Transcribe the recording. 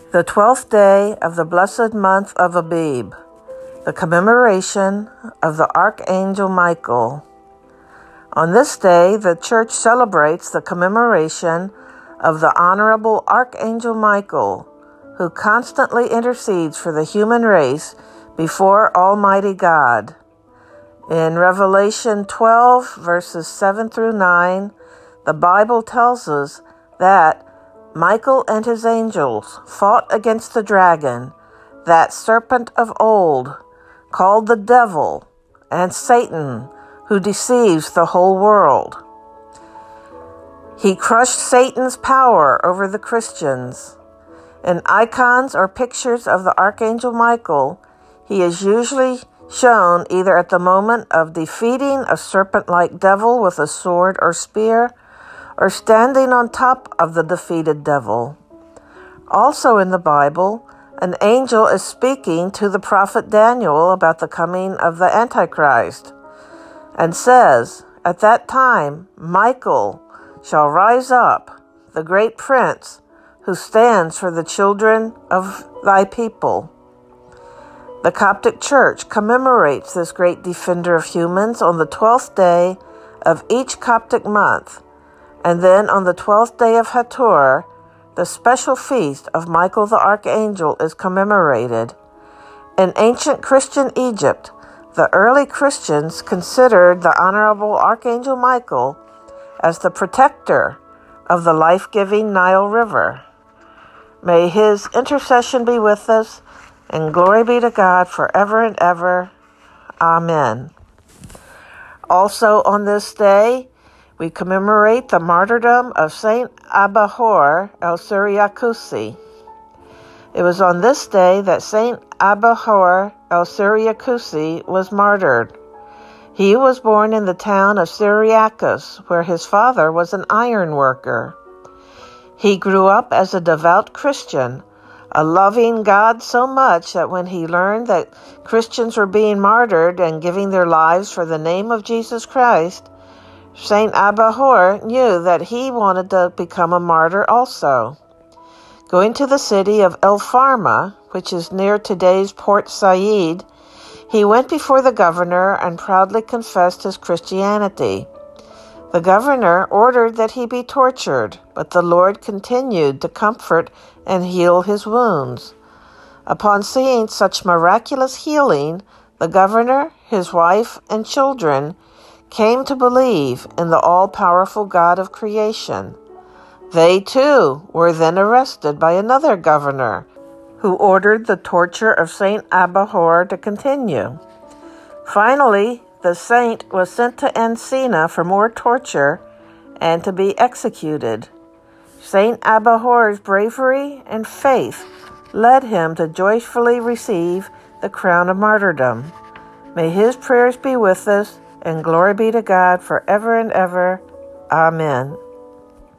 The 12th day of the blessed month of Abib, the commemoration of the Archangel Michael. On this day, the Church celebrates the commemoration of the Honorable Archangel Michael, who constantly intercedes for the human race before Almighty God. In Revelation 12, verses 7 through 9, the Bible tells us that Michael and his angels fought against the dragon, that serpent of old, called the devil, and Satan, who deceives the whole world. He crushed Satan's power over the Christians. In icons or pictures of the Archangel Michael, he is usually shown either at the moment of defeating a serpent-like devil with a sword or spear, or standing on top of the defeated devil. Also in the Bible, an angel is speaking to the prophet Daniel about the coming of the Antichrist, and says, "At that time Michael shall rise up, the great prince, who stands for the children of thy people." The Coptic Church commemorates this great defender of humans on the 12th day of each Coptic month, and then on the 12th day of Hator, the special feast of Michael the Archangel is commemorated. In ancient Christian Egypt, the early Christians considered the Honorable Archangel Michael as the protector of the life-giving Nile River. May his intercession be with us, and glory be to God forever and ever. Amen. Also on this day, we commemorate the martyrdom of Saint Abahor el-Syriacusi. It was on this day that Saint Abahor el-Syriacusi was martyred. He was born in the town of Syriacus, where his father was an iron worker. He grew up as a devout Christian, a loving God so much that when he learned that Christians were being martyred and giving their lives for the name of Jesus Christ, Saint Abahor knew that he wanted to become a martyr also. Going to the city of El Farma, which is near today's Port Said, he went before the governor and proudly confessed his Christianity. The governor ordered that he be tortured, but the Lord continued to comfort and heal his wounds. Upon seeing such miraculous healing, the governor, his wife, and children came to believe in the all-powerful God of creation. They, too, were then arrested by another governor, who ordered the torture of Saint Abahor to continue. Finally, the saint was sent to Ancina for more torture and to be executed. Saint Abahor's bravery and faith led him to joyfully receive the crown of martyrdom. May his prayers be with us, and glory be to God forever and ever. Amen.